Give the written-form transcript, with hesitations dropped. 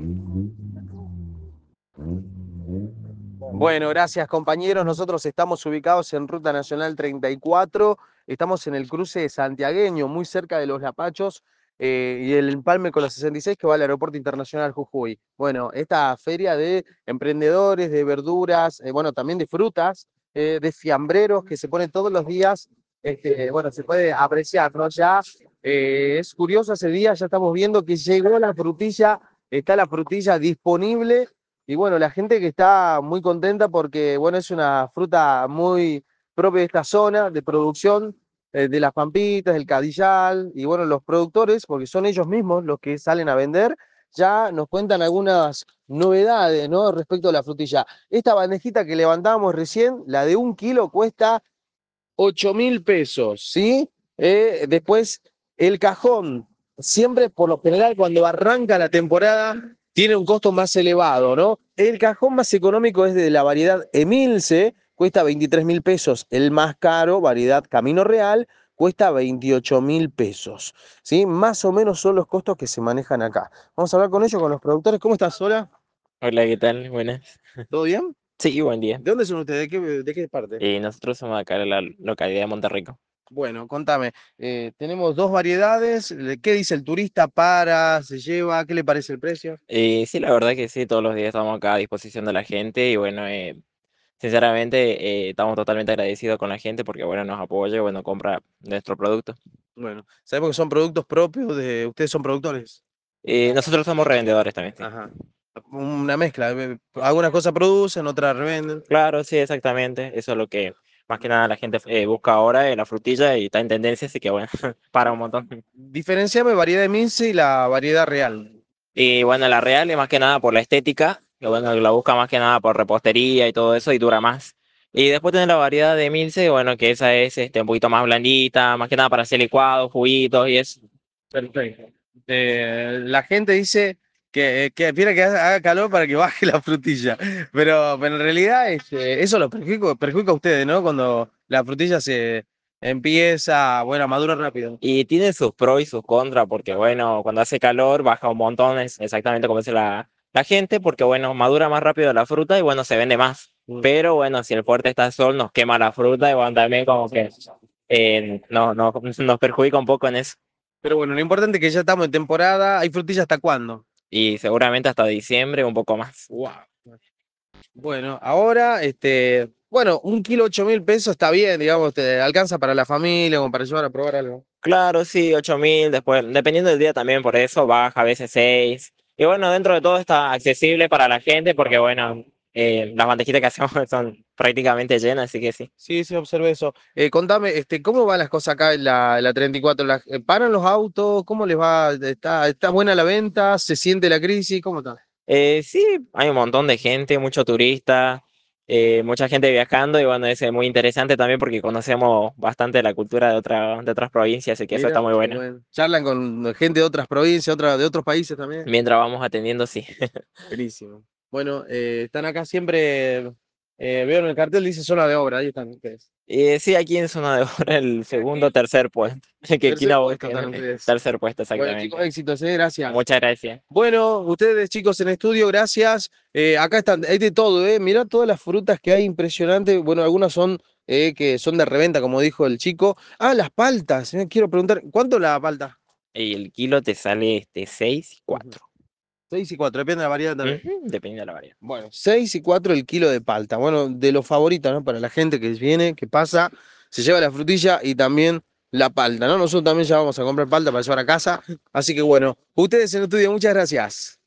Bueno, gracias compañeros. Nosotros estamos ubicados en Ruta Nacional 34, estamos en el cruce de Santiagueño, muy cerca de Los Lapachos, y el empalme con la 66 que va al Aeropuerto Internacional Jujuy. Bueno, esta feria de emprendedores, de verduras, bueno, también de frutas, de fiambreros que se ponen todos los días, bueno, se puede apreciar, ¿no? Ya es curioso ese día, ya estamos viendo que llegó la frutilla, está la frutilla disponible. Y bueno, la gente que está muy contenta porque, bueno, es una fruta muy propia de esta zona de producción, de las Pampitas, del Cadillal, y bueno, los productores, porque son ellos mismos los que salen a vender, ya nos cuentan algunas novedades, ¿no? Respecto a la frutilla. Esta bandejita que levantamos recién, la de 1 kilo, cuesta 8.000 pesos, ¿sí? Después, el cajón, siempre por lo general cuando arranca la temporada, tiene un costo más elevado, ¿no? El cajón más económico es de la variedad Emilce, cuesta 23.000 pesos. El más caro, variedad Camino Real, cuesta 28.000 pesos, ¿sí? Más o menos son los costos que se manejan acá. Vamos a hablar con ellos, con los productores. ¿Cómo estás, Sola? Hola, ¿qué tal? Buenas. ¿Todo bien? Sí, buen día. ¿De dónde son ustedes? ¿De qué parte? Nosotros somos acá de la localidad de Monterrico. Bueno, contame, tenemos dos variedades. ¿Qué dice el turista? ¿Para? ¿Se lleva? ¿Qué le parece el precio? Sí, la verdad que sí, todos los días estamos acá a disposición de la gente y bueno, sinceramente estamos totalmente agradecidos con la gente porque bueno, nos apoya y bueno, compra nuestro producto. Bueno, sabemos que son productos propios de... Ustedes son productores. Nosotros somos revendedores también, sí. Ajá. Una mezcla. Algunas cosas producen, otras revenden. Claro, sí, exactamente. Eso es lo que más que nada la gente busca ahora, la frutilla y está en tendencia, así que bueno, para un montón. Diferenciame variedad de Mince y la variedad real. Y bueno, la real es más que nada por la estética, que bueno, la busca más que nada por repostería y todo eso y dura más. Y después tenés la variedad de Milce, bueno, que esa es un poquito más blandita, más que nada para hacer licuados, juguitos y eso. Perfecto. La gente dice que quiere que haga calor para que baje la frutilla, pero en realidad eso lo perjudica a ustedes, ¿no? Cuando la frutilla se empieza, bueno, madura rápido. Y tiene sus pros y sus contras, porque bueno, cuando hace calor baja un montón, es exactamente como dice la gente, porque bueno, madura más rápido la fruta y bueno, se vende más. Pero bueno, si el fuerte está el sol, nos quema la fruta y bueno, también como que nos perjudica un poco en eso. Pero bueno, lo importante es que ya estamos en temporada. ¿Hay frutilla hasta cuándo? Y seguramente hasta diciembre un poco más. Wow. Bueno, ahora, bueno, 1 kilo 8.000 pesos está bien, digamos, te alcanza para la familia, como para llevar a probar algo. Claro, sí, 8.000, después, dependiendo del día también, por eso baja, a veces 6. Y bueno, dentro de todo está accesible para la gente porque bueno, las bandejitas que hacemos son prácticamente llenas, así que sí. Sí, sí, observé eso. Contame, ¿cómo van las cosas acá en la 34? ¿Paran los autos? ¿Cómo les va? ¿Está buena la venta? ¿Se siente la crisis? ¿Cómo está? Sí, hay un montón de gente, mucho turista, mucha gente viajando y bueno, es muy interesante también porque conocemos bastante la cultura de otras provincias, así que eso está Mira, muy qué bueno. bueno. ¿Charlan con gente de otras provincias, de otros países también? Mientras vamos atendiendo, sí. Buenísimo. Bueno, están acá siempre, veo en el cartel, dice zona de obra, ahí están ustedes. Sí, aquí en zona de obra el segundo, tercer puesto. Que aquí Tercer la puesto busquen. están ustedes. Tercer puesto, Bueno, chicos, exactamente. éxitos, gracias. Muchas gracias. Bueno, ustedes chicos en estudio, gracias. Acá están, hay de todo, ¿eh? Mirá todas las frutas que hay, impresionante. Bueno, algunas son que son de reventa, como dijo el chico. Ah, las paltas, quiero preguntar, ¿cuánto la palta? Y el kilo te sale 6 y Ujú. 4. 6 y 4, depende de la variedad también. Dependiendo de la variedad. Bueno, 6 y 4 el kilo de palta. Bueno, de los favoritos, ¿no? Para la gente que viene, que pasa, se lleva la frutilla y también la palta, ¿no? Nosotros también ya vamos a comprar palta para llevar a casa. Así que bueno, ustedes en el estudio, muchas gracias.